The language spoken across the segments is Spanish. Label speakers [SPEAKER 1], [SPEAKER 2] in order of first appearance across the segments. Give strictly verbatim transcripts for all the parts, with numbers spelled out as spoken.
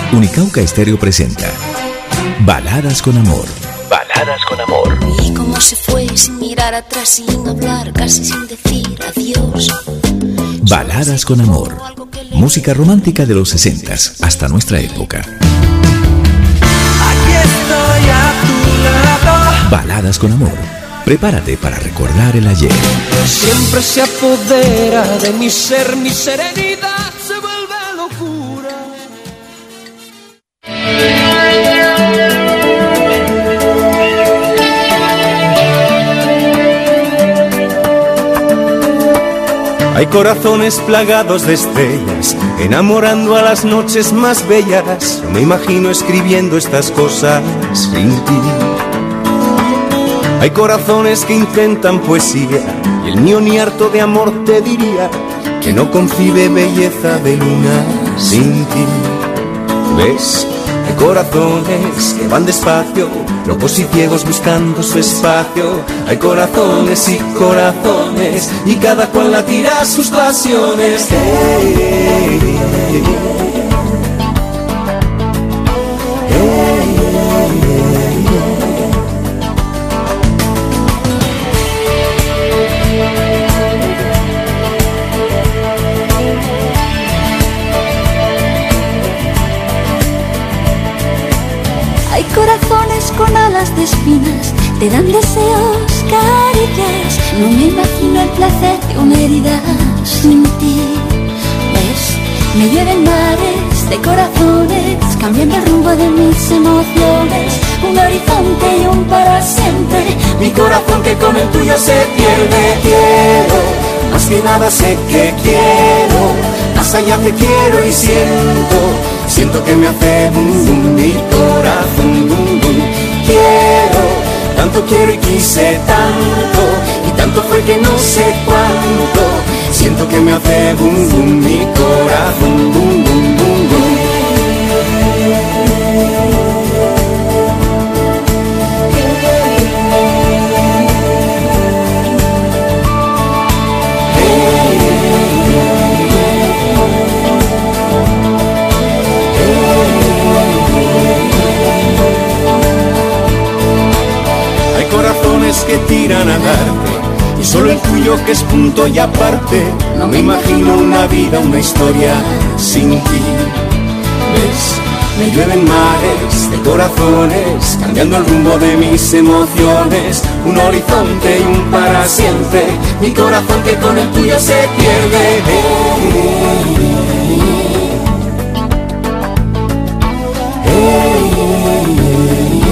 [SPEAKER 1] Unicauca Estéreo presenta Baladas con Amor. Baladas con Amor.
[SPEAKER 2] Y cómo se fue sin mirar atrás, sin hablar, casi sin decir adiós.
[SPEAKER 1] Baladas con Amor. Música romántica de los sesentas hasta nuestra época.
[SPEAKER 3] Aquí estoy a tu lado.
[SPEAKER 1] Baladas con Amor. Prepárate para recordar el ayer.
[SPEAKER 3] Siempre se apodera de mi ser, mi serenidad se vuelve locura. Hay corazones plagados de estrellas, enamorando a las noches más bellas. Me imagino escribiendo estas cosas sin ti. Hay corazones que intentan poesía, y el mío ni harto de amor te diría que no concibe belleza de luna sin ti. ¿Ves? Hay corazones que van despacio, locos y ciegos buscando su espacio. Hay corazones y corazones, y cada cual latirá sus pasiones. Hey, hey, hey, hey.
[SPEAKER 2] Hay corazones con alas de espinas, te dan deseos, caricias. No me imagino el placer de una herida sin ti. ¿Ves? Me llueven mares de corazones, cambiando el rumbo de mis emociones. Un horizonte y un para siempre, mi corazón que con el tuyo se pierde. Quiero, más que nada sé que quiero, más allá te quiero y siento. Siento que me hace bum bum mi corazón bum bum. Quiero, tanto quiero y quise tanto, y tanto fue que no sé cuánto. Siento que me hace bum bum mi corazón bum bum bum bum. Que tiran a darte, y solo el tuyo que es punto y aparte. No me imagino una vida, una historia sin ti. ¿Ves? Me llueven mares de corazones, cambiando el rumbo de mis emociones. Un horizonte y un para siempre, mi corazón que con el tuyo se pierde. Hey, hey, hey.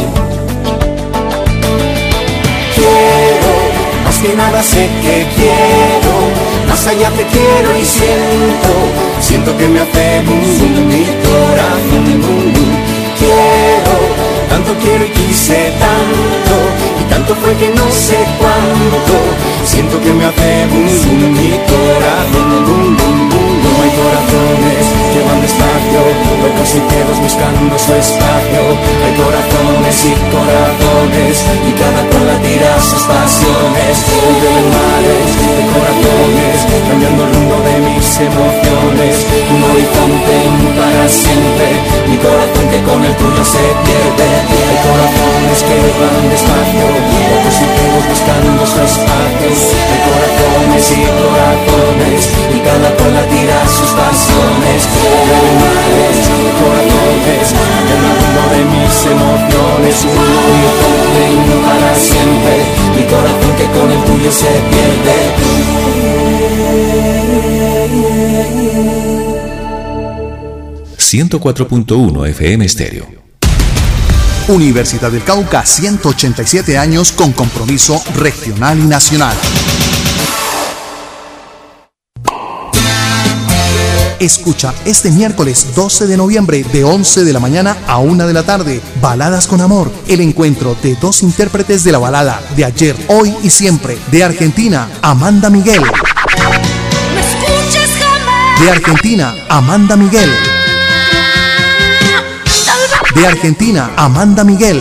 [SPEAKER 2] Que nada sé que quiero, más allá te quiero y siento. Siento que me hace bum bum mi corazón bum bum. Quiero, tanto quiero y quise tanto, y tanto fue que no sé cuánto. Siento que me hace bum bum mi corazón bum bum bum bum. Hay corazones que van despacio, locos y ciegos buscando su espacio. Hay corazones y corazones, y cada cual latirá sus pasiones. Me llueven mares de corazones, cambiando el rumbo de mis emociones. Un horizonte y un para siempre, mi corazón que con el tuyo se pierde. Hay corazones que van despacio, locos y ciegos buscando su espacio. Hay corazones y corazones, y cada cual latirá sus pasiones. Me llueven mares de corazones, cambiando el rumbo de mis emociones. Un horizonte y un para siempre, mi corazón que con el tuyo se pierde.
[SPEAKER 1] ciento cuatro punto uno F M Estéreo.
[SPEAKER 4] Universidad del Cauca, ciento ochenta y siete años con compromiso regional y nacional. Escucha este miércoles doce de noviembre de once de la mañana a una de la tarde, Baladas con Amor, el encuentro de dos intérpretes de la balada de ayer, hoy y siempre. De Argentina, Amanda Miguel. De Argentina, Amanda Miguel. De Argentina, Amanda Miguel.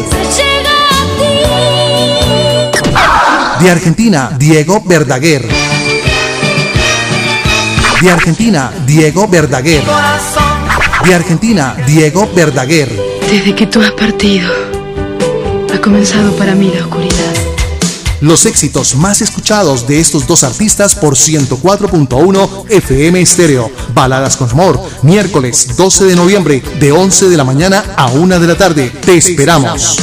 [SPEAKER 4] De Argentina, Diego Verdaguer. De Argentina, Diego Verdaguer. De Argentina, Diego Verdaguer.
[SPEAKER 5] Desde que tú has partido, ha comenzado para mí la oscuridad.
[SPEAKER 4] Los éxitos más escuchados de estos dos artistas por ciento cuatro punto uno F M Estéreo. Baladas con Amor, miércoles doce de noviembre, de once de la mañana a una de la tarde. Te esperamos.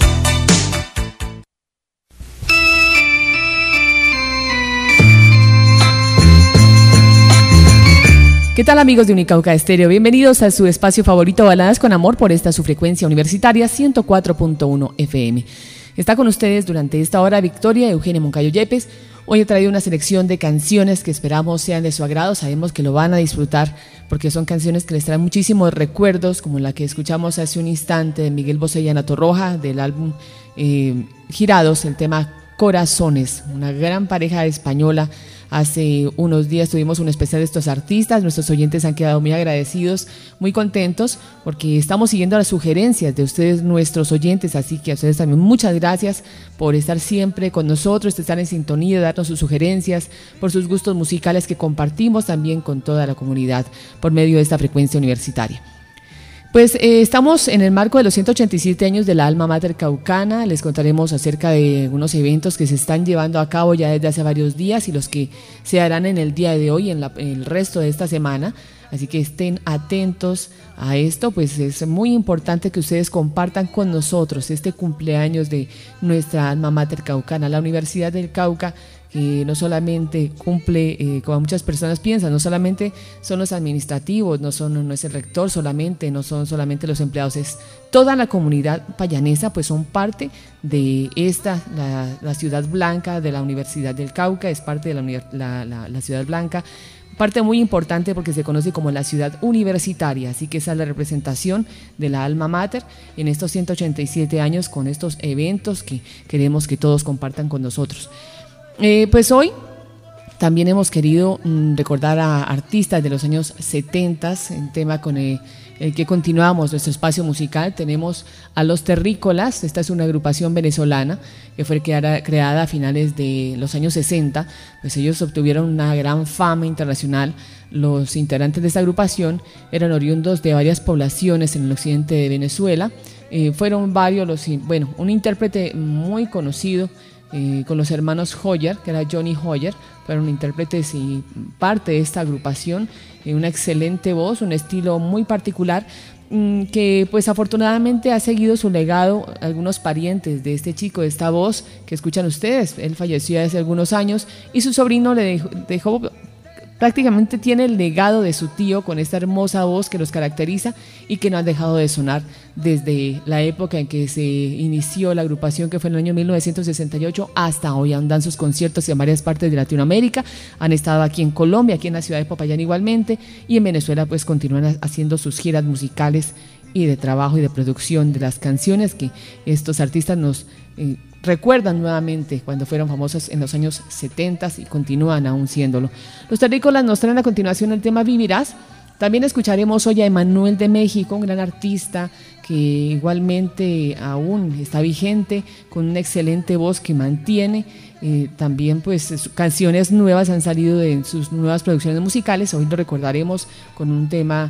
[SPEAKER 6] ¿Qué tal, amigos de Unicauca Estéreo? Bienvenidos a su espacio favorito, Baladas con Amor, por esta su frecuencia universitaria ciento cuatro punto uno F M. Está con ustedes durante esta hora Victoria Eugenia Moncayo Yepes. Hoy he traído una selección de canciones que esperamos sean de su agrado. Sabemos que lo van a disfrutar porque son canciones que les traen muchísimos recuerdos, como la que escuchamos hace un instante de Miguel Bosé y Ana Torroja, del álbum eh, Girados, el tema Corazones, una gran pareja española. Hace unos días tuvimos un especial de estos artistas, nuestros oyentes han quedado muy agradecidos, muy contentos, porque estamos siguiendo las sugerencias de ustedes, nuestros oyentes, así que a ustedes también muchas gracias por estar siempre con nosotros, de estar en sintonía, de darnos sus sugerencias, por sus gustos musicales que compartimos también con toda la comunidad por medio de esta frecuencia universitaria. Pues eh, estamos en el marco de los ciento ochenta y siete años de la Alma Mater Caucana. Les contaremos acerca de unos eventos que se están llevando a cabo ya desde hace varios días y los que se harán en el día de hoy, en, la, en el resto de esta semana. Así que estén atentos a esto, pues es muy importante que ustedes compartan con nosotros este cumpleaños de nuestra Alma Mater Caucana, la Universidad del Cauca, que no solamente cumple, eh, como muchas personas piensan, no solamente son los administrativos, no, son, no es el rector solamente, no son solamente los empleados, es toda la comunidad payanesa, pues son parte de esta, la, la Ciudad Blanca de la Universidad del Cauca, es parte de la, la, la, la Ciudad Blanca, parte muy importante porque se conoce como la ciudad universitaria, así que esa es la representación de la Alma Mater en estos ciento ochenta y siete años con estos eventos que queremos que todos compartan con nosotros. Eh, pues hoy también hemos querido mm, recordar a artistas de los años setenta, en tema con el, el que continuamos nuestro espacio musical. Tenemos a Los Terrícolas, esta es una agrupación venezolana que fue creada, creada a finales de los años sesenta, pues ellos obtuvieron una gran fama internacional. Los integrantes de esta agrupación eran oriundos de varias poblaciones en el occidente de Venezuela, eh, fueron varios los, bueno, un intérprete muy conocido, Eh, con los hermanos Hoyer, que era Johnny Hoyer, fueron intérpretes y parte de esta agrupación, eh, una excelente voz, un estilo muy particular, mmm, que pues afortunadamente ha seguido su legado algunos parientes de este chico, de esta voz que escuchan ustedes. Él falleció hace algunos años y su sobrino le dejó, dejó prácticamente tiene el legado de su tío con esta hermosa voz que los caracteriza y que no han dejado de sonar desde la época en que se inició la agrupación, que fue en el año mil novecientos sesenta y ocho, hasta hoy. Aún dan sus conciertos en varias partes de Latinoamérica, han estado aquí en Colombia, aquí en la ciudad de Popayán igualmente, y en Venezuela pues continúan haciendo sus giras musicales y de trabajo y de producción de las canciones que estos artistas nos eh, recuerdan nuevamente cuando fueron famosos en los años setenta y continúan aún siéndolo. Los Terrícolas nos traen a continuación el tema Vivirás. También escucharemos hoy a Emanuel de México, un gran artista que igualmente aún está vigente, con una excelente voz que mantiene. Eh, también pues canciones nuevas han salido de sus nuevas producciones musicales. Hoy lo recordaremos con un tema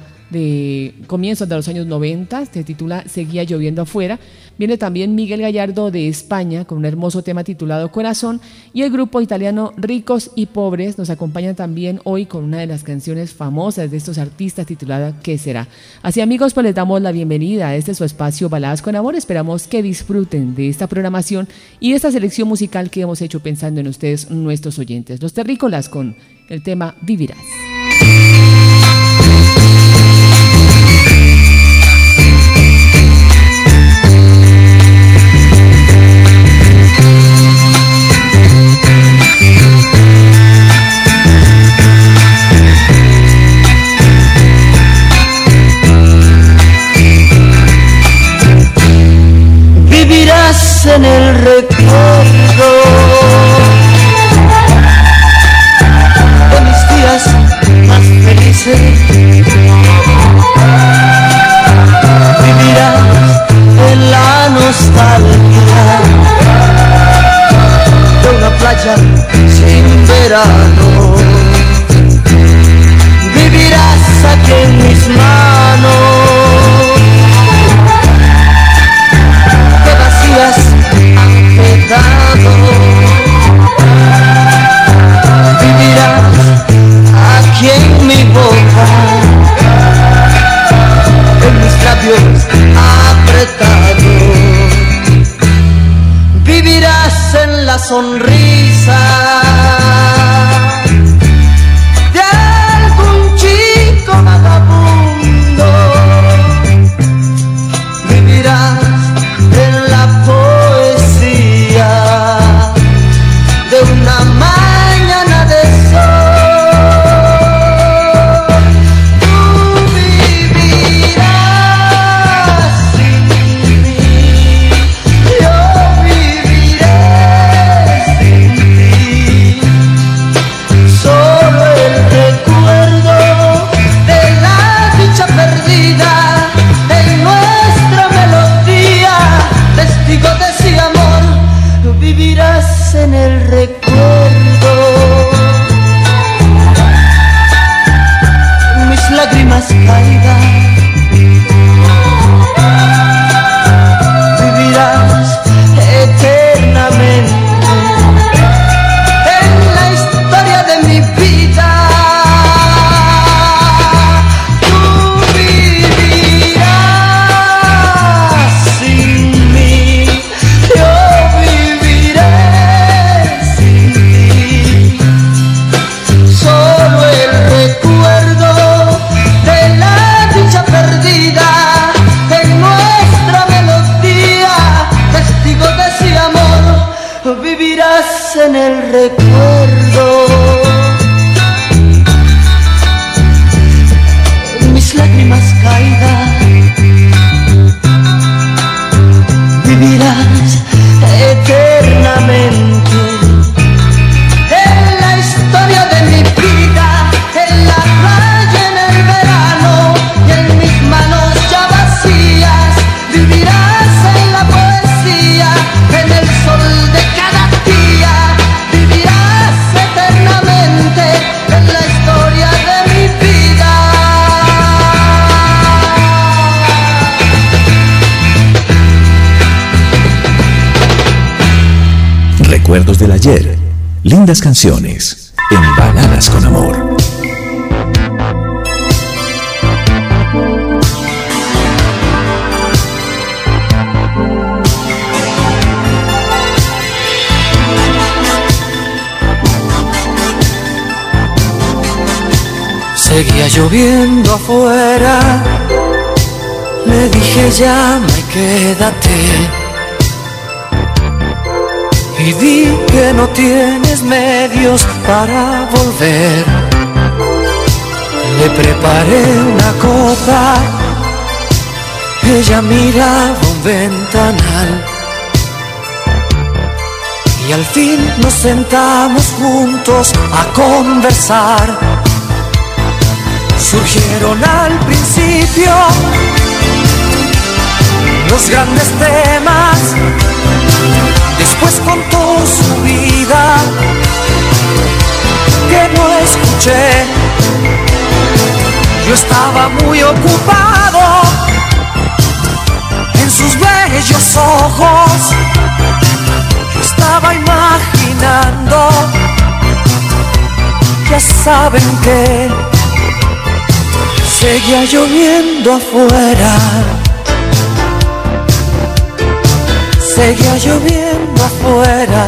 [SPEAKER 6] de comienzos de los años noventa, se titula Seguía lloviendo afuera. Viene también Miguel Gallardo de España con un hermoso tema titulado Corazón, y el grupo italiano Ricos y Pobres nos acompañan también hoy con una de las canciones famosas de estos artistas titulada ¿Qué será? Así, amigos, pues les damos la bienvenida a este su espacio Baladas con Amor. Esperamos que disfruten de esta programación y de esta selección musical que hemos hecho pensando en ustedes, nuestros oyentes. Los Terrícolas con el tema Vivirás.
[SPEAKER 2] Vivirás en el recuerdo de mis días
[SPEAKER 7] sonrisa de algún chico vagabundo. Vivirás en la poesía de una mañana de sol. Tú vivirás sin mí, yo viviré sin ti. Solo el recuerdo de la dicha perdida en nuestra melodía, testigo de ese amor, tú vivirás en el recuerdo. Mis lágrimas caídas, vivirás eternamente en la historia de mi vida. Tú vivirás sin mí, yo viviré sin ti. Solo el recuerdo de la dicha perdida en nuestra melodía, testigo de ese amor, vivirás en el recuerdo. Mis lágrimas caídas, vivirás eternamente en la historia de mi vida, en la playa en el verano y en mis manos ya vacías. Vivirás en la poesía, en el sol de cada día. Vivirás eternamente en la historia de mi vida.
[SPEAKER 1] Recuerdos del ayer, lindas canciones en Baladas con Amor.
[SPEAKER 7] Seguía lloviendo afuera, le dije llama y quédate. Y di que no tienes medios para volver. Le preparé una copa, ella miraba un ventanal. Y al fin nos sentamos juntos a conversar. Surgieron al principio los grandes temas. Después contó su vida que no escuché. Yo estaba muy ocupado en sus bellos ojos. Yo estaba imaginando, ya saben que seguía lloviendo afuera. Seguía lloviendo afuera.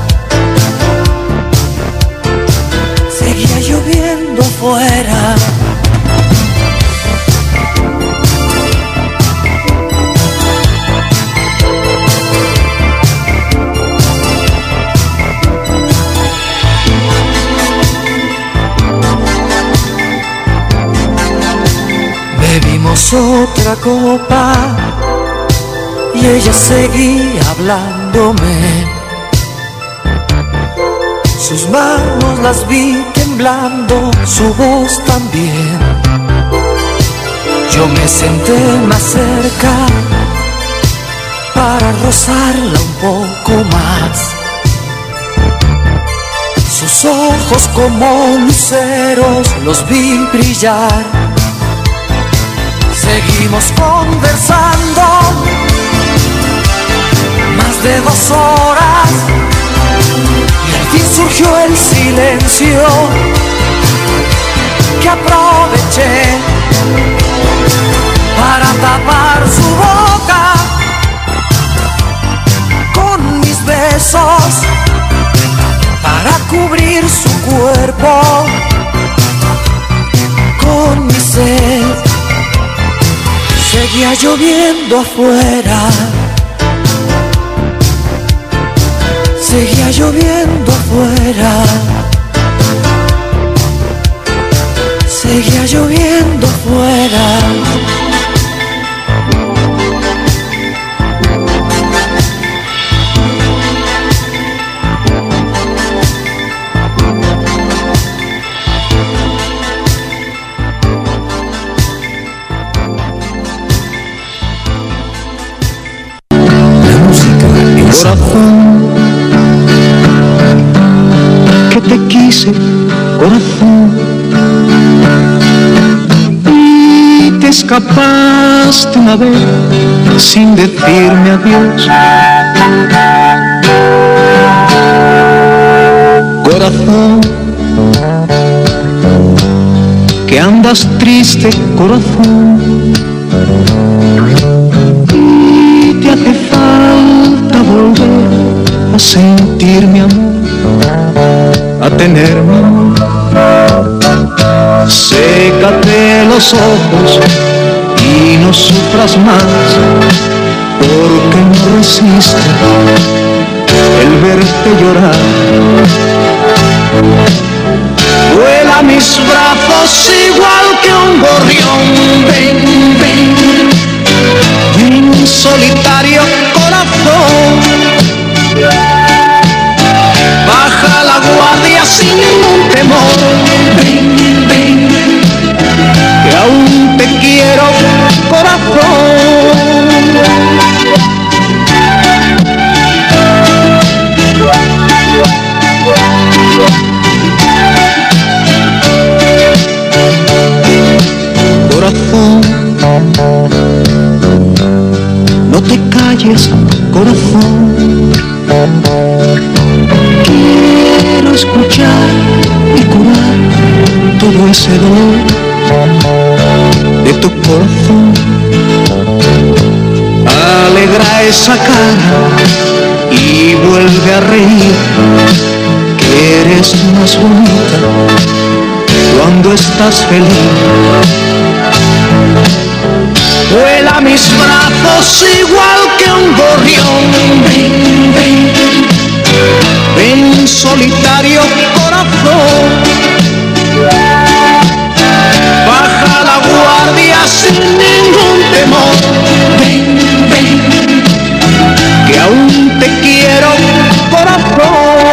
[SPEAKER 7] Seguía lloviendo afuera. Bebimos otra copa y ella seguía hablándome. Sus manos las vi temblando, su voz también. Yo me senté más cerca para rozarla un poco más. Sus ojos como luceros los vi brillar. Seguimos conversando más de dos horas y al fin surgió el silencio que aproveché para tapar su boca con mis besos.
[SPEAKER 2] cuerpo con mi sed. Seguía lloviendo afuera, seguía lloviendo afuera, seguía lloviendo afuera.
[SPEAKER 8] Corazón, que te quise, corazón, y te escapaste una vez sin decirme adiós. Corazón, que andas triste, corazón, y te hace falta volver a sentir mi amor, a tener mi amor. Sécate los ojos y no sufras más, porque no resiste el verte llorar. Vuela a mis brazos igual que un gorrión, ven, ven, ven solitario corazón. Baja la guardia sin ningún temor, ven, ven, que aún te quiero, corazón. Corazón, no te calles, corazón. Quiero escuchar y curar todo ese dolor de tu corazón. Alegra esa cara y vuelve a reír, que eres más bonita cuando estás feliz. Vuela a mis brazos igual que un gorrión, ven, ven, ven solitario corazón. Baja la guardia sin ningún temor, ven, ven, que aún te quiero, corazón.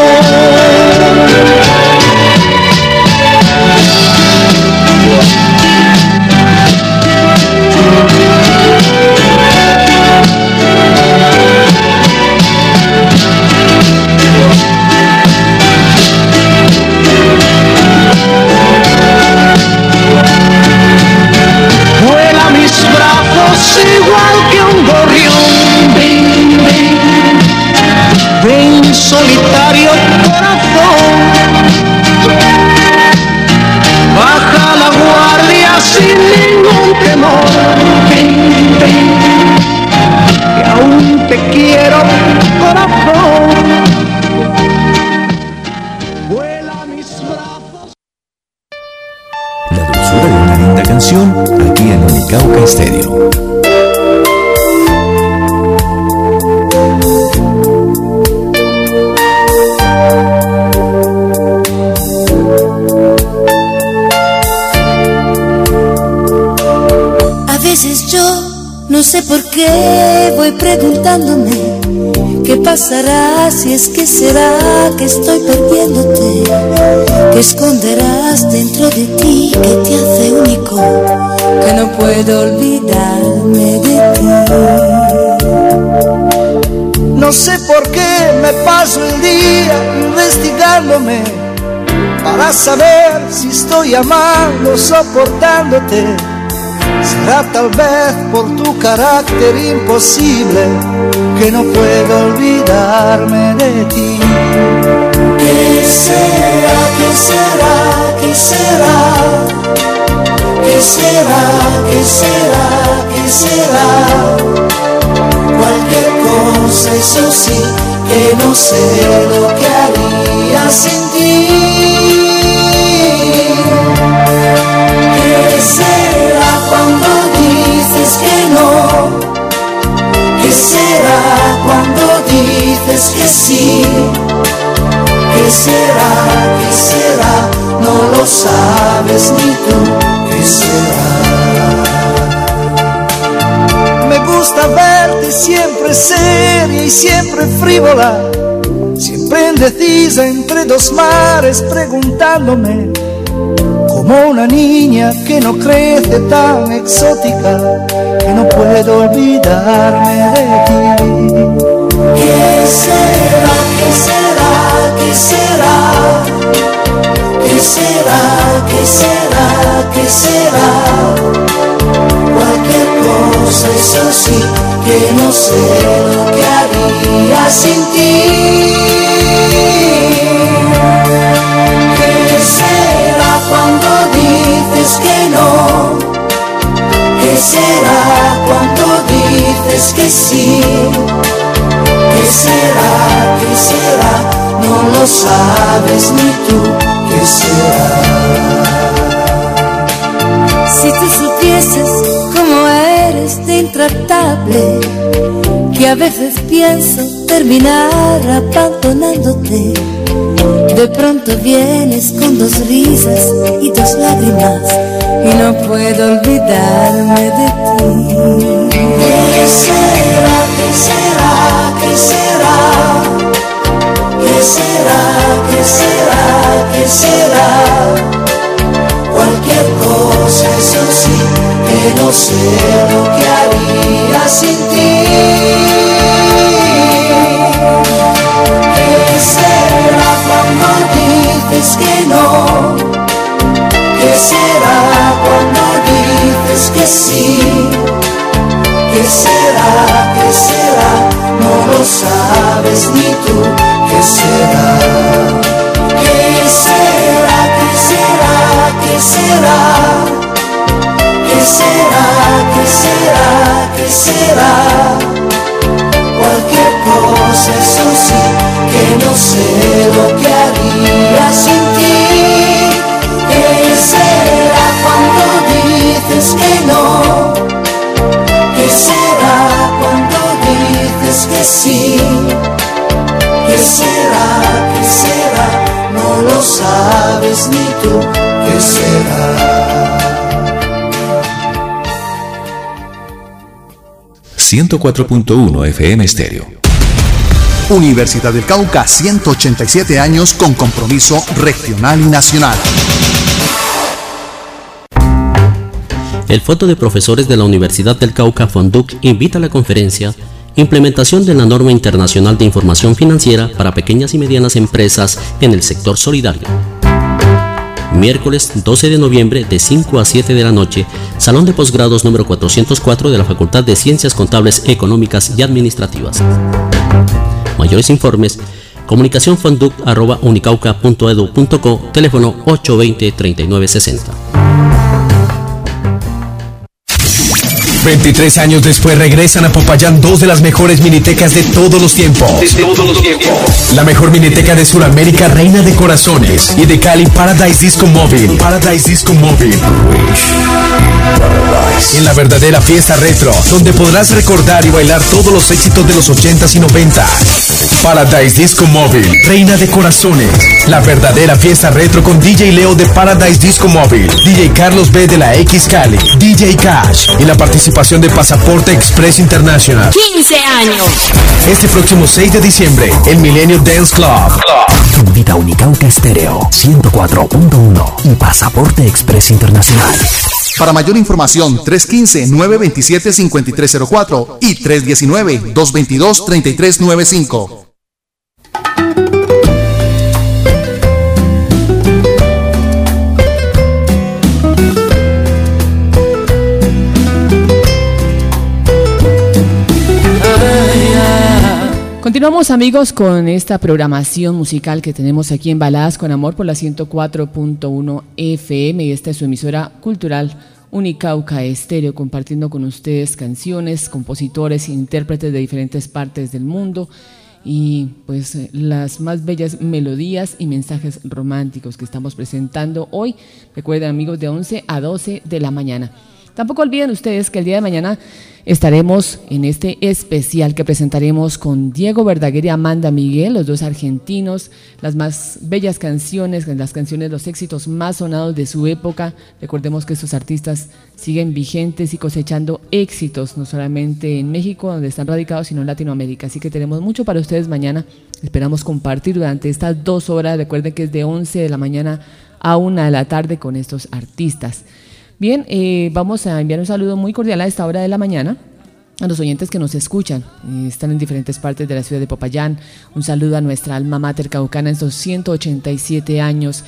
[SPEAKER 8] Vuela mis brazos igual que un gorrión, ven, ven, ven solitario corazón. Baja la guardia sin ningún temor, ven, ven, que aún te quiero, corazón. Vuela mis brazos.
[SPEAKER 1] La dulzura de una linda canción aquí en Unicauca Estéreo.
[SPEAKER 9] A veces yo no sé por qué voy preguntándome qué pasará, si es que será que estoy perdiéndote, que esconderás dentro de ti, que te hace único, que no puedo olvidarme de ti.
[SPEAKER 2] No sé por qué me paso el día investigándome para saber si estoy amando, soportándote. Será tal vez por tu carácter imposible que no puedo olvidarme de ti. ¿Qué será, qué será, qué será? ¿Qué será, qué será, qué será? Cualquier cosa, eso sí, que no sé lo que haría sin ti.
[SPEAKER 9] sí. ¿Qué será? ¿Qué será? No lo sabes ni tú. ¿Qué será?
[SPEAKER 7] Me gusta verte siempre seria y siempre frívola, siempre indecisa entre dos mares, preguntándome como una niña que no crece, tan exótica que no puedo olvidarme de ti.
[SPEAKER 9] ¿Qué será? ¿Qué será? ¿Qué será? ¿Qué será? ¿Qué será? ¿Qué será? Cualquier cosa, eso sí, que no sé lo que haría sin ti. ¿Qué será cuando dices que no? ¿Qué será cuando dices que sí? ¿Qué será? ¿Qué será? No lo sabes ni tú. ¿Qué será? Si tú supieses cómo eres de intratable, que a veces pienso terminar abandonándote. De pronto vienes con dos risas y dos lágrimas y no puedo olvidarme de ti. ¿Qué será? ¿Qué será? ¿Qué será? ¿Qué será? ¿Qué será? ¿Qué será? Cualquier cosa, eso sí, que no sé lo que haría sin ti. ¿Qué será cuando dices que no? ¿Qué será cuando dices que sí? ¿Qué será? ¿Qué será? No lo sabes ni tú. ¿Qué será? ¿Qué será? ¿Qué será? ¿Qué será? ¿Qué será? ¿Qué será? ¿Qué será? Cualquier cosa, eso sí, que no sé lo que haría sin ti. ¿Qué será cuando dices que no? ¿Qué será cuando dices que sí? ¿Qué será? ¿Qué será? No lo sabes ni tú. ¿Qué será?
[SPEAKER 1] ciento cuatro punto uno F M Estéreo.
[SPEAKER 4] Universidad del Cauca, ciento ochenta y siete años con compromiso regional y nacional.
[SPEAKER 10] El Fondo de Profesores de la Universidad del Cauca, FONDUC, invita a la conferencia Implementación de la Norma Internacional de Información Financiera para Pequeñas y Medianas Empresas en el Sector Solidario. Miércoles doce de noviembre de cinco a siete de la noche, Salón de Posgrados número cuatrocientos cuatro de la Facultad de Ciencias Contables, Económicas y Administrativas. Mayores informes, comunicación fonduc arroba unicauca punto edu punto co, teléfono ocho dos cero, treinta y nueve sesenta.
[SPEAKER 11] veintitrés años después regresan a Popayán dos de las mejores minitecas de todos los tiempos. De todos los tiempos. La mejor miniteca de Sudamérica, Reina de Corazones, y de Cali, Paradise Disco Móvil. Paradise Disco Móvil. En la verdadera fiesta retro, donde podrás recordar y bailar todos los éxitos de los ochentas y noventas. Paradise Disco Móvil, Reina de Corazones. La verdadera fiesta retro con D J Leo de Paradise Disco Móvil, D J Carlos B de la X Cali, D J Cash y la participación de Pasaporte Express International.
[SPEAKER 12] quince años.
[SPEAKER 11] Este próximo seis de diciembre, el Milenio Dance Club.
[SPEAKER 13] Invita a Unicauca Estéreo ciento cuatro punto uno y Pasaporte Express Internacional.
[SPEAKER 4] Para mayor información, tres uno cinco, nueve dos siete, cinco tres cero cuatro y tres uno nueve, dos dos dos, tres tres nueve cinco.
[SPEAKER 6] Continuamos, amigos, con esta programación musical que tenemos aquí en Baladas con Amor por la ciento cuatro punto uno F M, y esta es su emisora cultural Unicauca Estéreo, compartiendo con ustedes canciones, compositores e intérpretes de diferentes partes del mundo y pues las más bellas melodías y mensajes románticos que estamos presentando hoy. Recuerden, amigos, de once a doce de la mañana. Tampoco olviden ustedes que el día de mañana estaremos en este especial que presentaremos con Diego Verdaguer y Amanda Miguel, los dos argentinos, las más bellas canciones, las canciones, los éxitos más sonados de su época. Recordemos que estos artistas siguen vigentes y cosechando éxitos, no solamente en México, donde están radicados, sino en Latinoamérica. Así que tenemos mucho para ustedes mañana. Esperamos compartir durante estas dos horas. Recuerden que es de once de la mañana a una de la tarde con estos artistas. Bien, eh, vamos a enviar un saludo muy cordial a esta hora de la mañana a los oyentes que nos escuchan, eh, están en diferentes partes de la ciudad de Popayán. Un saludo a nuestra alma mater caucana en estos ciento ochenta y siete años,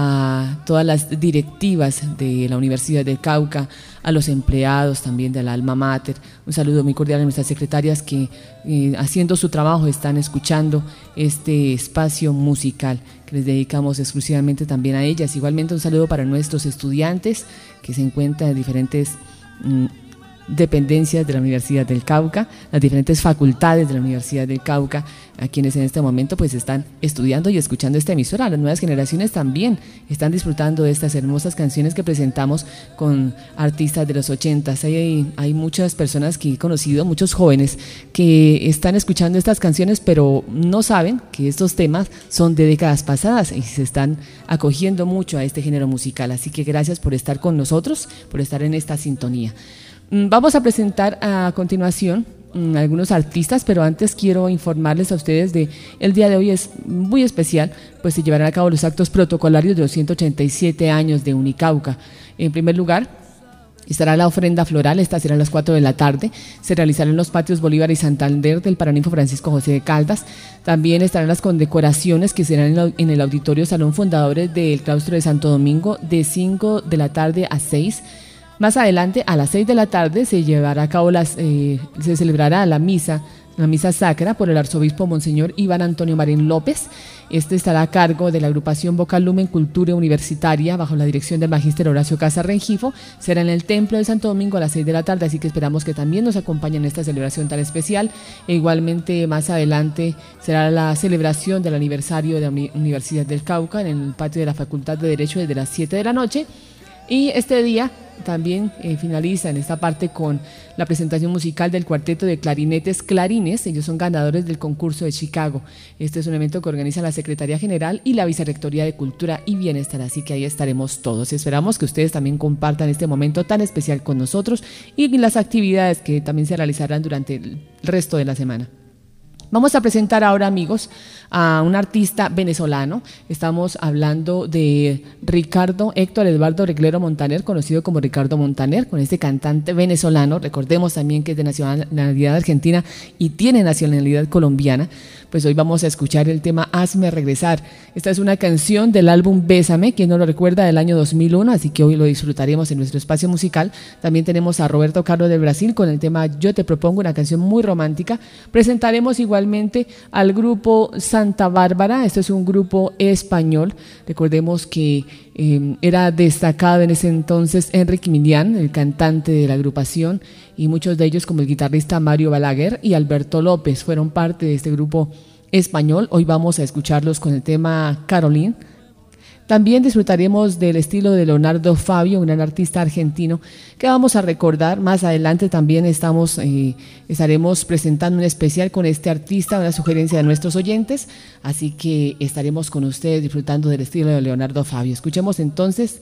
[SPEAKER 6] a todas las directivas de la Universidad del Cauca, a los empleados también de la alma mater. Un saludo muy cordial a nuestras secretarias que eh, haciendo su trabajo están escuchando este espacio musical que les dedicamos exclusivamente también a ellas. Igualmente un saludo para nuestros estudiantes que se encuentran en diferentes mm, dependencias de la Universidad del Cauca, las diferentes facultades de la Universidad del Cauca, a quienes en este momento pues están estudiando y escuchando esta emisora. Las nuevas generaciones también están disfrutando de estas hermosas canciones que presentamos con artistas de los ochentas. Hay, hay muchas personas que he conocido, muchos jóvenes que están escuchando estas canciones, pero no saben que estos temas son de décadas pasadas y se están acogiendo mucho a este género musical. Así que gracias por estar con nosotros, por estar en esta sintonía. Vamos a presentar a continuación um, algunos artistas, pero antes quiero informarles a ustedes de el día de hoy es muy especial, pues se llevarán a cabo los actos protocolarios de los ciento ochenta y siete años de Unicauca. En primer lugar, estará la ofrenda floral, esta será a las cuatro de la tarde, se realizará en los patios Bolívar y Santander del Paraninfo Francisco José de Caldas. También estarán las condecoraciones que serán en el Auditorio Salón Fundadores del Claustro de Santo Domingo de cinco de la tarde a seis. Más adelante, a las seis de la tarde, se llevará a cabo las, eh, se celebrará la misa, la misa sacra por el arzobispo Monseñor Iván Antonio Marín López. Este estará a cargo de la agrupación Vocal Lumen Cultura Universitaria bajo la dirección del magíster Horacio Casa Rengifo. Será en el Templo de Santo Domingo a las seis de la tarde, así que esperamos que también nos acompañen en esta celebración tan especial. E igualmente, más adelante, será la celebración del aniversario de la Universidad del Cauca en el patio de la Facultad de Derecho desde las siete de la noche. Y este día también eh, finaliza en esta parte con la presentación musical del cuarteto de clarinetes Clarines. Ellos son ganadores del concurso de Chicago. Este es un evento que organiza la Secretaría General y la Vicerrectoría de Cultura y Bienestar, así que ahí estaremos todos. Esperamos que ustedes también compartan este momento tan especial con nosotros y las actividades que también se realizarán durante el resto de la semana. Vamos a presentar ahora, amigos, a un artista venezolano. Estamos hablando de Ricardo Héctor Eduardo Reglero Montaner, conocido como Ricardo Montaner, con este cantante venezolano. Recordemos también que es de nacionalidad argentina y tiene nacionalidad colombiana. Pues hoy vamos a escuchar el tema Hazme Regresar. Esta es una canción del álbum Bésame, quien no lo recuerda, del año dos mil uno, así que hoy lo disfrutaremos en nuestro espacio musical. También tenemos a Roberto Carlos del Brasil con el tema Yo Te Propongo, una canción muy romántica. Presentaremos igualmente al grupo Santa Bárbara. Este es un grupo español. Recordemos que eh, era destacado en ese entonces Enrique Milián, el cantante de la agrupación, y muchos de ellos, como el guitarrista Mario Balaguer y Alberto López, fueron parte de este grupo español. Hoy vamos a escucharlos con el tema Caroline. También disfrutaremos del estilo de Leonardo Fabio, un gran artista argentino que vamos a recordar. Más adelante también estamos, eh, estaremos presentando un especial con este artista, una sugerencia de nuestros oyentes, así que estaremos con ustedes disfrutando del estilo de Leonardo Fabio. Escuchemos entonces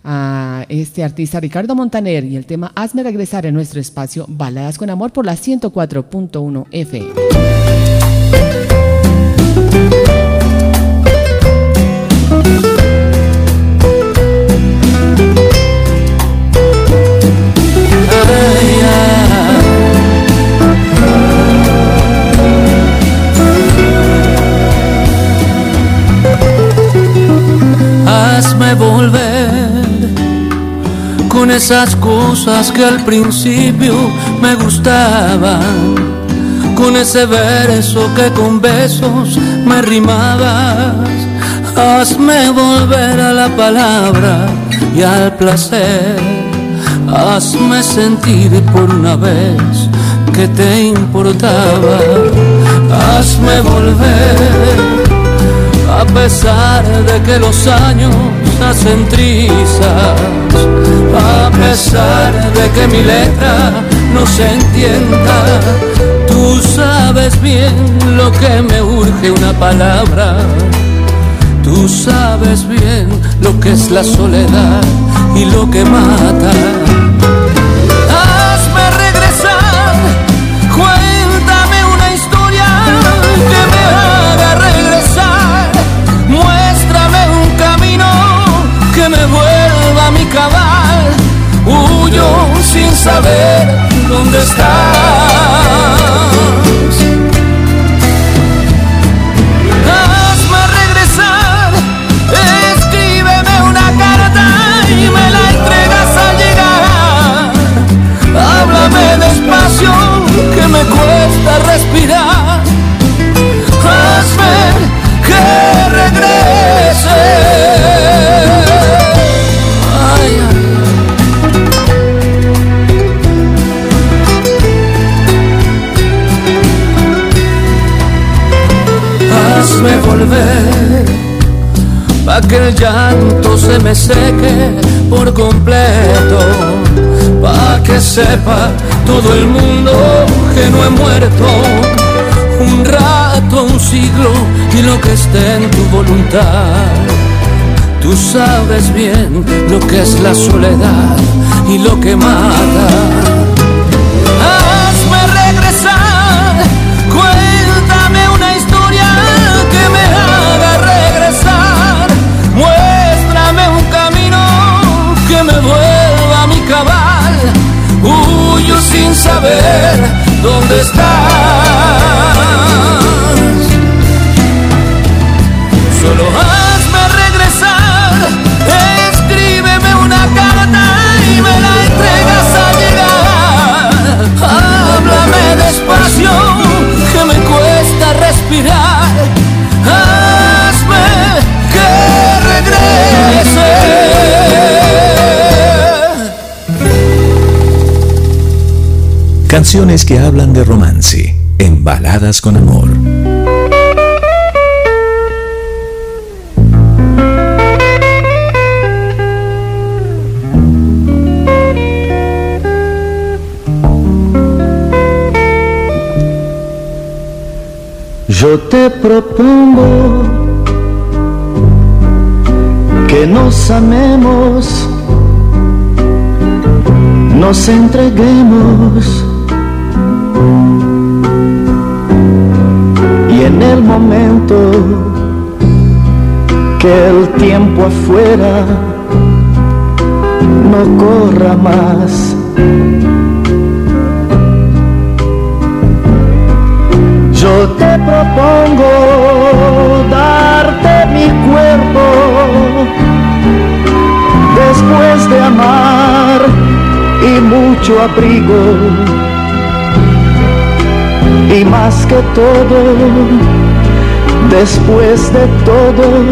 [SPEAKER 6] a este artista Ricardo Montaner y el tema Hazme Regresar en nuestro espacio Baladas con Amor por la ciento cuatro punto uno F M.
[SPEAKER 12] Hazme volver con esas cosas que al principio me gustaban, con ese verso que con besos me rimabas. Hazme volver a la palabra y al placer. Hazme sentir por una vez que te importaba. Hazme volver a pesar de que los años rosas en trizas, a pesar de que mi letra no se entienda. Tú sabes bien lo que me urge una palabra. Tú sabes bien lo que es la soledad y lo que mata. Hazme regresar, cuéntame una historia que me haga regresar. Muéstrame un camino que me vuelva a mi cabal. Huyo sin saber dónde estás. Hazme regresar, escríbeme una carta y me la entregas al llegar. Háblame despacio que me cuesta respirar. Hazme que regrese. Ay, ay. Hazme volver, pa' que el llanto se me seque por completo, pa' que sepa todo el mundo que no he muerto. Un rato, un siglo y lo que esté en tu voluntad. Tú sabes bien lo que es la soledad y lo que mata. Hazme regresar, cuéntame una historia que me haga regresar. Muéstrame un camino que me vuelva a mi cabal. Huyo sin saber dónde estás. Solo hazme regresar, escríbeme una carta y me la entregas al llegar. Háblame despacio que me cuesta respirar. Hazme que regrese.
[SPEAKER 1] Canciones que hablan de romance en Baladas con Amor.
[SPEAKER 8] Yo te propongo que nos amemos, nos entreguemos y en el momento que el tiempo afuera no corra más, yo te propongo darte mi cuerpo después de amar y mucho abrigo, y más que todo, después de todo,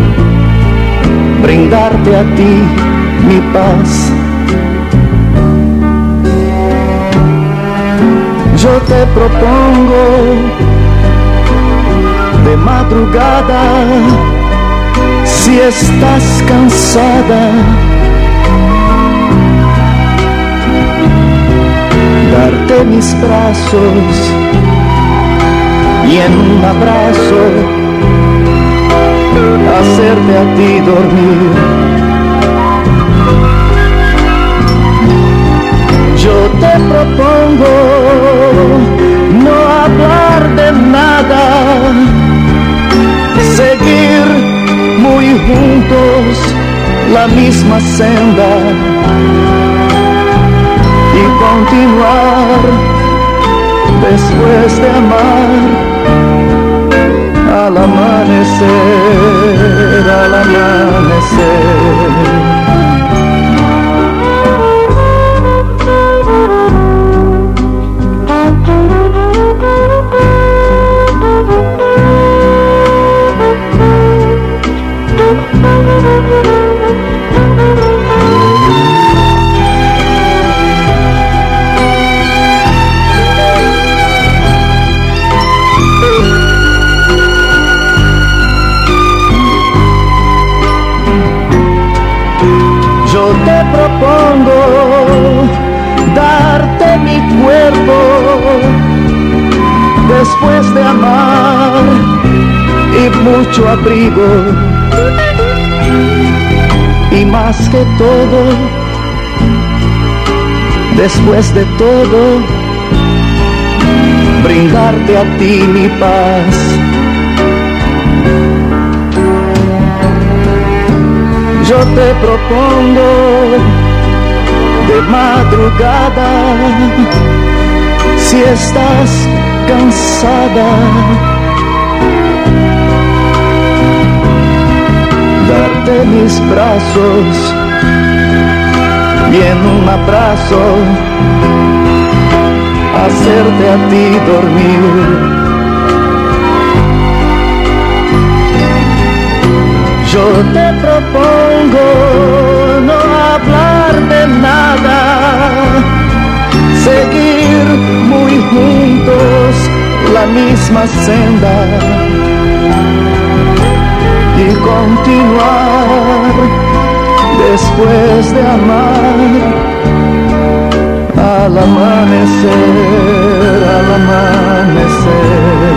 [SPEAKER 8] brindarte a ti mi paz. Yo te propongo de madrugada, si estás cansada, darte mis brazos y en un abrazo hacerte a ti dormir. Yo te propongo no hablar de nada, seguir muy juntos la misma senda y continuar después de amar al amanecer, al amanecer. cuerpo después de amar y mucho abrigo, y más que todo, después de todo, brindarte a ti mi paz. Yo te propongo de madrugada, si estás cansada, darte mis brazos y en un abrazo hacerte a ti dormir. Yo te propongo no hablar de nada, seguir muy juntos la misma senda y continuar después de amar al amanecer, al amanecer,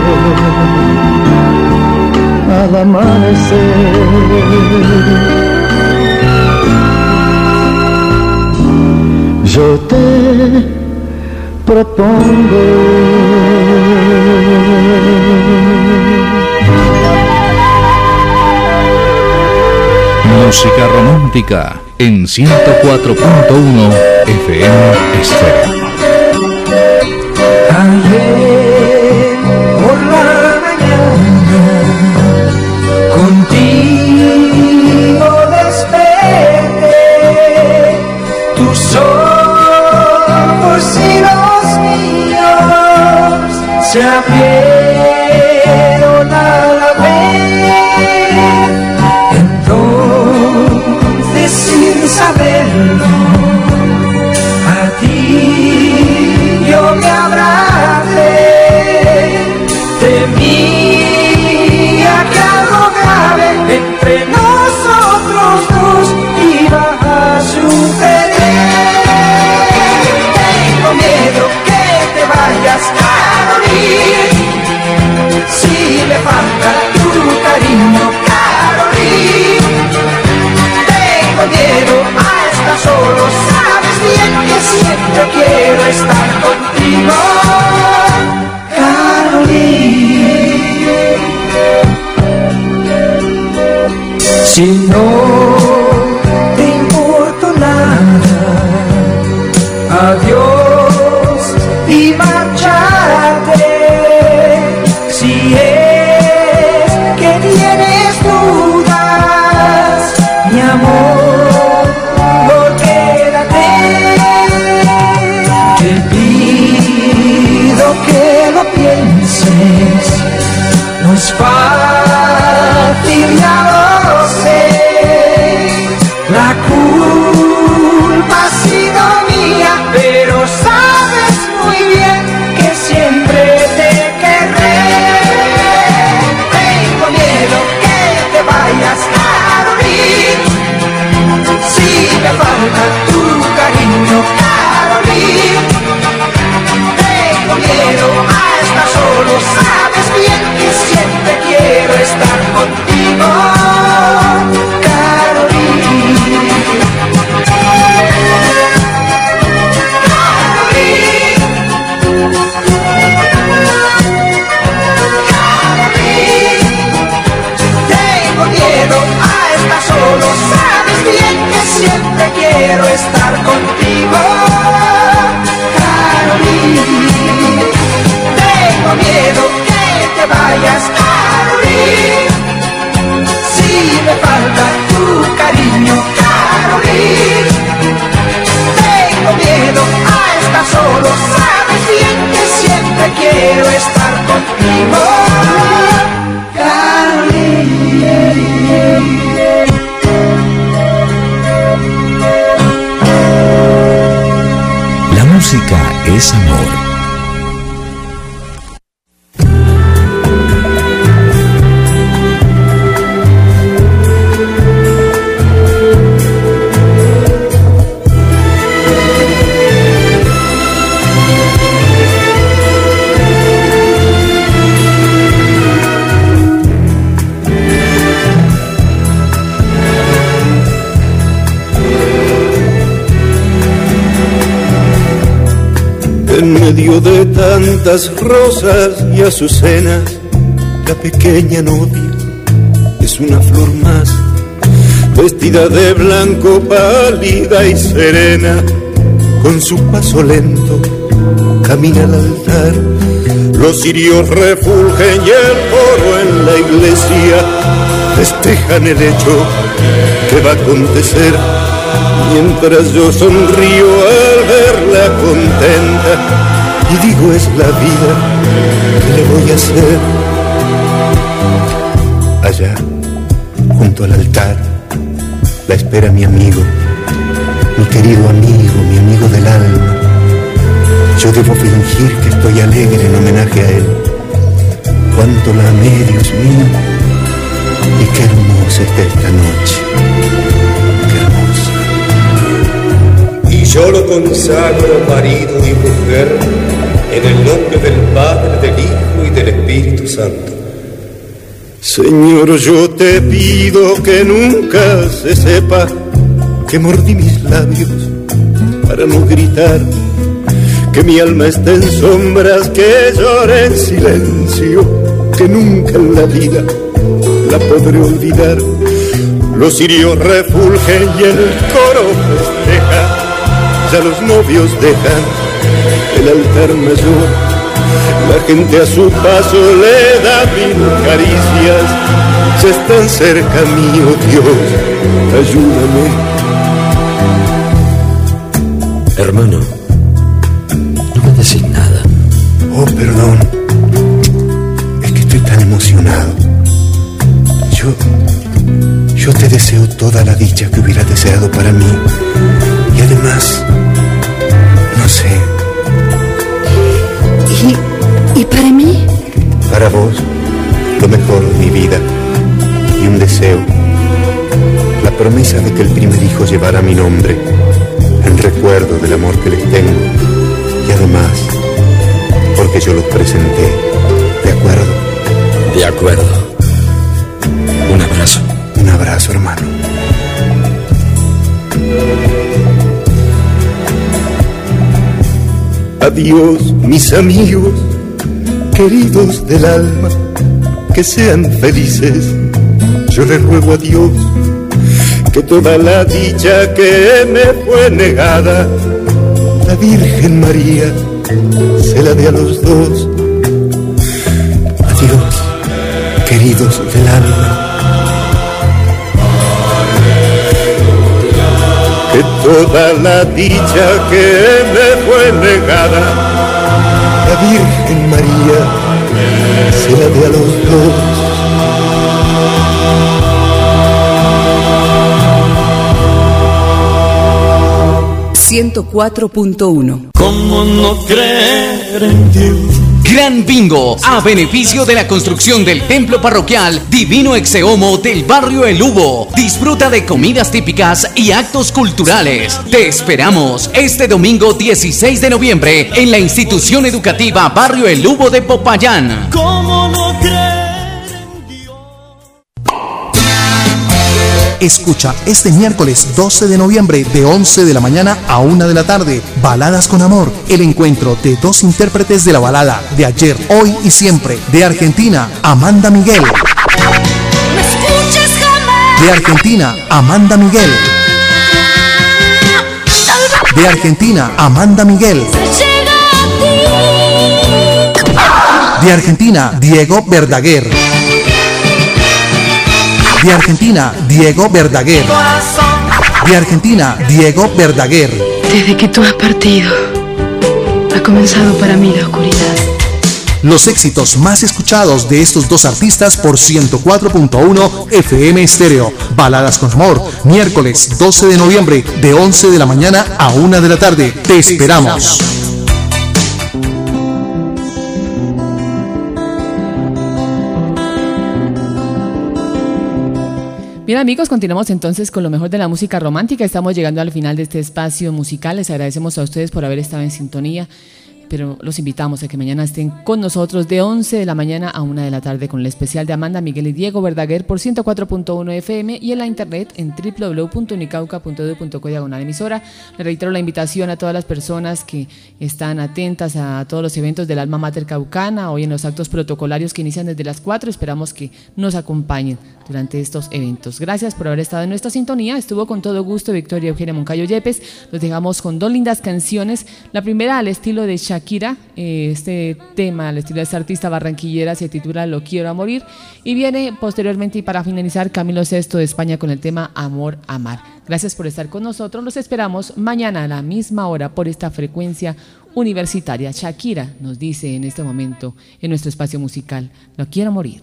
[SPEAKER 8] al amanecer. Yo te propongo.
[SPEAKER 1] Música romántica en ciento cuatro punto uno F M Estéreo.
[SPEAKER 2] Ayer por la mañana contigo desperté, tus ojos y los míos se abrieron a la vez. Entonces, sin saberlo, a ti yo me abracé. Temía que algo grave entre nosotros dos iba a suceder. Tengo miedo que te vayas a morir, si me falta tu cariño, Carolina. Tengo miedo a estar solo, sabes bien que siempre quiero estar contigo, Carolina. Si no te importa nada, adiós y márchate. Si es que tienes dudas, mi amor, quédate. Te pido que lo pienses, no es fácil, ya lo sé. La culpa ha sido mía, pero sabes muy bien que siempre te querré. Tengo miedo que te vayas a morir, si me falta tu cariño, Carolina. Tengo miedo a estar solo, sabes bien que siempre quiero estar contigo, Carolina. Tengo miedo a estar solo, sabes bien que siempre quiero estar contigo, Carolina. Tengo miedo que te vayas a morir, si me falta tu cariño, Carolina. Tengo miedo a estar solo, sabes bien que siempre quiero estar contigo, Carolina.
[SPEAKER 1] La música es amor.
[SPEAKER 3] En medio de tantas rosas y azucenas, la pequeña novia es una flor más, vestida de blanco, pálida y serena. Con su paso lento camina al altar, los cirios refulgen y el coro en la iglesia festejan el hecho que va a acontecer. Mientras yo sonrío al verla contenta y digo es la vida, ¿qué le voy a hacer? Allá, junto al altar, la espera mi amigo, mi querido amigo, mi amigo del alma. Yo debo fingir que estoy alegre en homenaje a él. Cuánto la amé, Dios mío, y qué hermosa está esta noche.
[SPEAKER 14] Y yo lo consagro marido y mujer en el nombre del Padre, del Hijo y del Espíritu Santo.
[SPEAKER 3] Señor, yo te pido que nunca se sepa que mordí mis labios para no gritar, que mi alma esté en sombras, que llore en silencio, que nunca en la vida la podré olvidar. Los cirios refulgen y el coro festeja, ya los novios dejan el altar mayor. La gente a su paso le da mil caricias, ya están cerca mío, Dios, ayúdame.
[SPEAKER 14] Hermano, no me decís nada.
[SPEAKER 3] Oh, perdón, es que estoy tan emocionado. Yo, yo te deseo toda la dicha que hubieras deseado para mí. Y además, no sé.
[SPEAKER 5] ¿Y, y para mí?
[SPEAKER 3] Para vos, lo mejor de mi vida. Y un deseo. La promesa de que el primer hijo llevará mi nombre, en recuerdo del amor que les tengo. Y además, porque yo los presenté. ¿De acuerdo?
[SPEAKER 14] De acuerdo. Un abrazo.
[SPEAKER 3] Un abrazo, hermano. Adiós, mis amigos, queridos del alma, que sean felices. Yo les ruego a Dios que toda la dicha que me fue negada, la Virgen María se la dé a los dos. Adiós, queridos del alma. Que toda la dicha que me fue negada, la Virgen María se la dé a los dos.
[SPEAKER 15] ciento cuatro punto uno.
[SPEAKER 12] ¿Cómo no creer en Dios?
[SPEAKER 16] Gran Bingo, a beneficio de la construcción del templo parroquial Divino Exeomo del barrio El Hubo. Disfruta de comidas típicas y actos culturales. Te esperamos este domingo dieciséis de noviembre en la institución educativa Barrio El Hubo de Popayán.
[SPEAKER 12] ¿Cómo no creer?
[SPEAKER 4] Escucha este miércoles doce de noviembre de once de la mañana a una de la tarde, Baladas con Amor, el encuentro de dos intérpretes de la balada de ayer, hoy y siempre. De Argentina, Amanda Miguel. De Argentina, Amanda Miguel. De Argentina, Amanda Miguel. De Argentina, Diego Verdaguer. De Argentina, Diego Verdaguer. De Argentina, Diego Verdaguer.
[SPEAKER 5] Desde que tú has partido, ha comenzado para mí la oscuridad.
[SPEAKER 4] Los éxitos más escuchados de estos dos artistas por ciento cuatro punto uno F M Estéreo. Baladas con Amor, miércoles doce de noviembre de once de la mañana a una de la tarde. Te esperamos.
[SPEAKER 6] Bien amigos, continuamos entonces con lo mejor de la música romántica. Estamos llegando al final de este espacio musical. Les agradecemos a ustedes por haber estado en sintonía. pero los invitamos a que mañana estén con nosotros de once de la mañana a una de la tarde con el especial de Amanda, Miguel y Diego Verdaguer por ciento cuatro punto uno F M y en la internet en w w w punto unicauca punto edu punto co diagonal emisora. Le reitero la invitación a todas las personas que están atentas a todos los eventos del Alma Mater Caucana, hoy en los actos protocolarios que inician desde las cuatro, esperamos que nos acompañen durante estos eventos. Gracias por haber estado en nuestra sintonía, estuvo con todo gusto Victoria Eugenia Moncayo Yepes. Los dejamos con dos lindas canciones, la primera al estilo de Shakira, eh, este tema al estilo de esta artista barranquillera se titula Lo quiero a morir, y viene posteriormente y para finalizar Camilo Sesto de España con el tema Amor Amar. Gracias por estar con nosotros, los esperamos mañana a la misma hora por esta frecuencia universitaria. Shakira nos dice en este momento en nuestro espacio musical, Lo quiero a morir.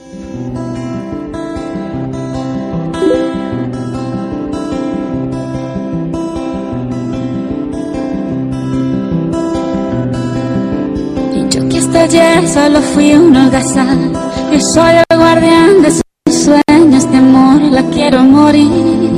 [SPEAKER 17] Ayer solo fui un holgazán, yo soy el guardián de sus sueños de amor, la quiero morir.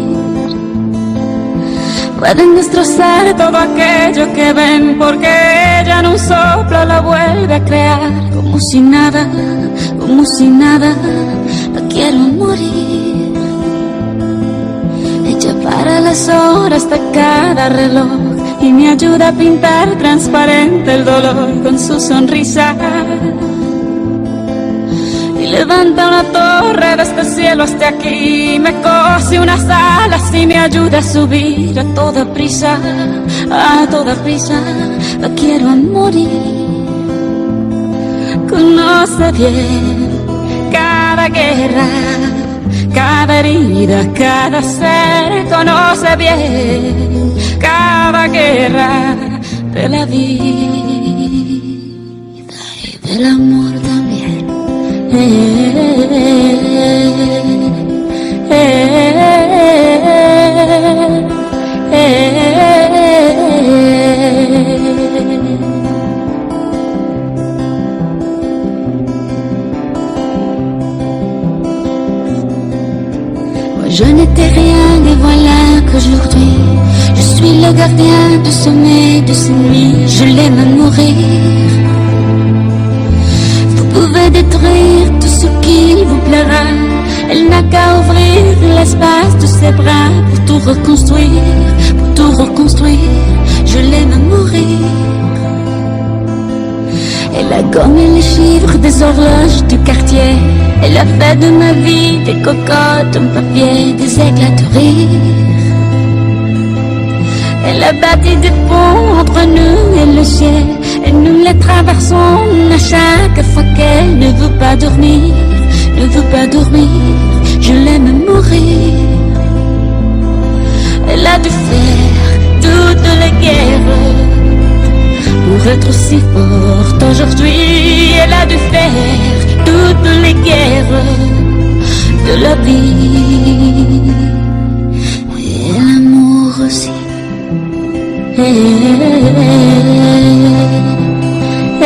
[SPEAKER 17] Pueden destrozar todo aquello que ven, porque ella en un soplo lo vuelve a crear, como si nada, como si nada, la quiero morir. Ella para las horas de cada reloj y me ayuda a pintar transparente el dolor con su sonrisa. Y levanta una torre desde el cielo hasta aquí, me cose unas alas y me ayuda a subir a toda prisa, a toda prisa, la quiero a morir. Conoce bien cada guerra, cada herida, cada ser, conoce bien cada guerra de la vida y del amor también. Eh, eh, eh, eh. Je n'étais rien et voilà qu'aujourd'hui je suis le gardien du sommeil de ces nuits. Je l'aime à mourir. Vous pouvez détruire tout ce qu'il vous plaira, elle n'a qu'à ouvrir l'espace de ses bras pour tout reconstruire, pour tout reconstruire. Je l'aime à mourir. Elle a gommé les chiffres des horloges du quartier, elle a fait de ma vie des cocottes en papier, des éclats de rire. Elle a bâti des ponts entre nous et le ciel, et nous les traversons à chaque fois qu'elle ne veut pas dormir, ne veut pas dormir. Je l'aime à mourir. Elle a dû faire toutes les guerres pour être si forte aujourd'hui. Elle a dû faire toutes les guerres de la vie et l'amour aussi. Eh, eh,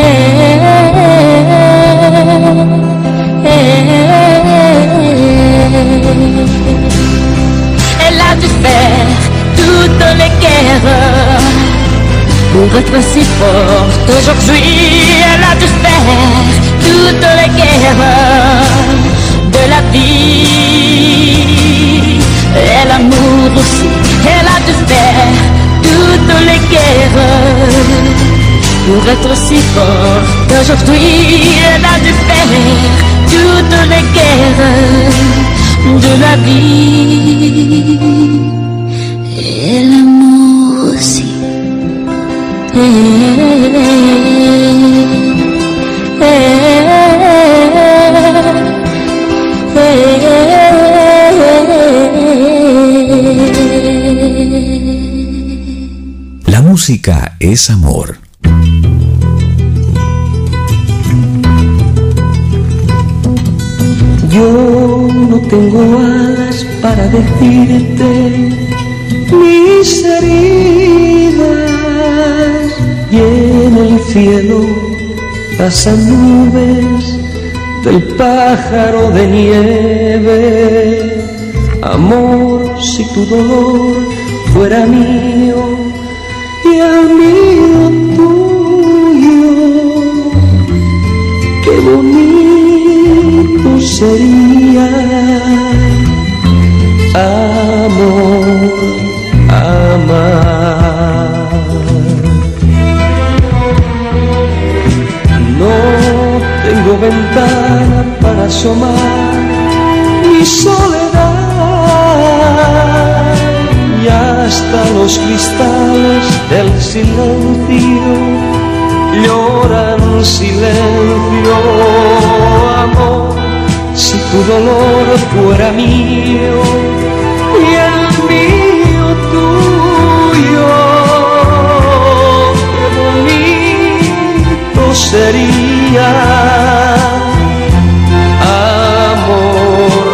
[SPEAKER 17] eh, elle a dû faire toutes les guerres pour être si forte aujourd'hui. Elle a dû faire toutes les guerres de la vie et l'amour aussi. Elle a dû faire toutes les guerres pour être si forte aujourd'hui. Elle a dû faire toutes les guerres de la vie et l'amour aussi. Eh, eh, eh, eh.
[SPEAKER 1] La música es amor.
[SPEAKER 8] Yo no tengo alas para decirte mis heridas, y en el cielo pasan nubes del pájaro de nieve. Amor, si tu dolor fuera mío y el mío tuyo,
[SPEAKER 12] sería amor, amar. No tengo ventana para asomar mi soledad, y hasta los cristales del silencio lloran silencio. Amor, si tu dolor fuera mío y el mío tuyo, qué bonito sería. Amor,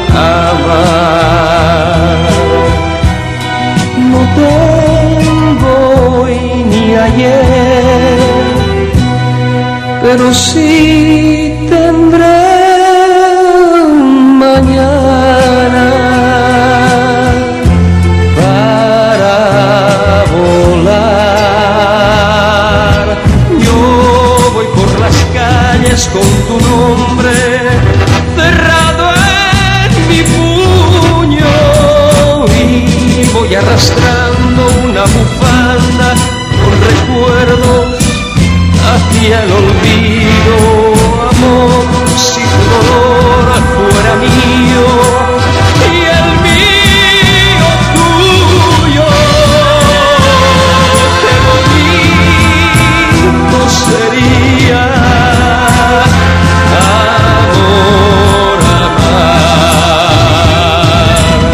[SPEAKER 12] amar. No tengo hoy ni ayer, pero sí tendré mañana para volar. Yo voy por las calles con tu nombre cerrado en mi puño, y voy arrastrando una bufanda con recuerdos hacia el olvido. Amor, si tu dolor fuera mío y el mío tuyo, qué bonito sería. Amor, amar.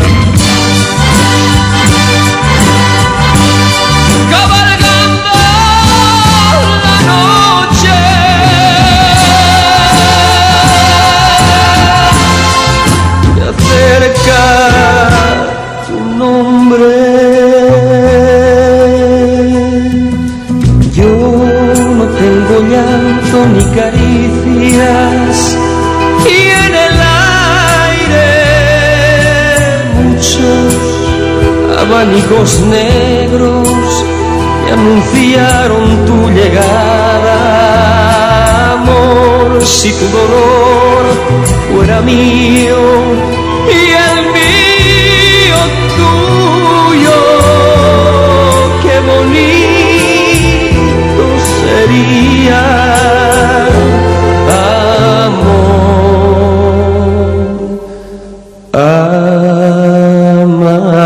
[SPEAKER 12] Cabalgando la noche, me acerca tu nombre. Yo no tengo llanto ni caricias, y en el aire muchos abanicos negros me anunciaron tu llegada. Amor, si tu dolor fuera mío y el mío tuyo, qué bonito sería. Amor, amar.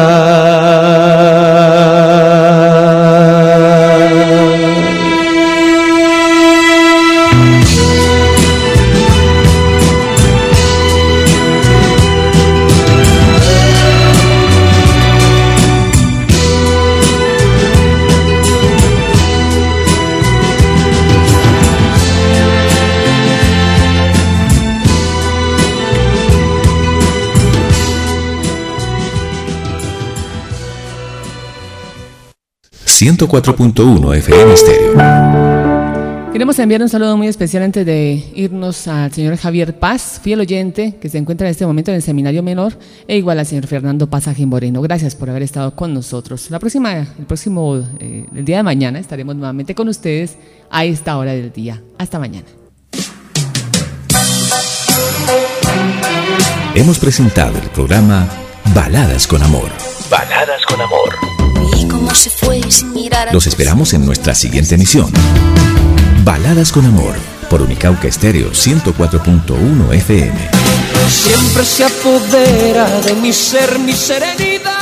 [SPEAKER 1] ciento cuatro punto uno F M Estéreo.
[SPEAKER 6] Queremos enviar un saludo muy especial antes de irnos al señor Javier Paz, fiel oyente que se encuentra en este momento en el Seminario Menor, e igual al señor Fernando Pasaje Moreno. Gracias por haber estado con nosotros. La próxima, el próximo, eh, el día de mañana estaremos nuevamente con ustedes a esta hora del día. Hasta mañana.
[SPEAKER 1] Hemos presentado el programa Baladas con Amor.
[SPEAKER 13] Baladas con Amor.
[SPEAKER 9] Y cómo se fue sin mirar a
[SPEAKER 1] Los esperamos en nuestra siguiente emisión. Baladas con Amor, por Unicauca Estéreo ciento cuatro punto uno F M.
[SPEAKER 12] Siempre se apodera de mi ser, mi serenidad.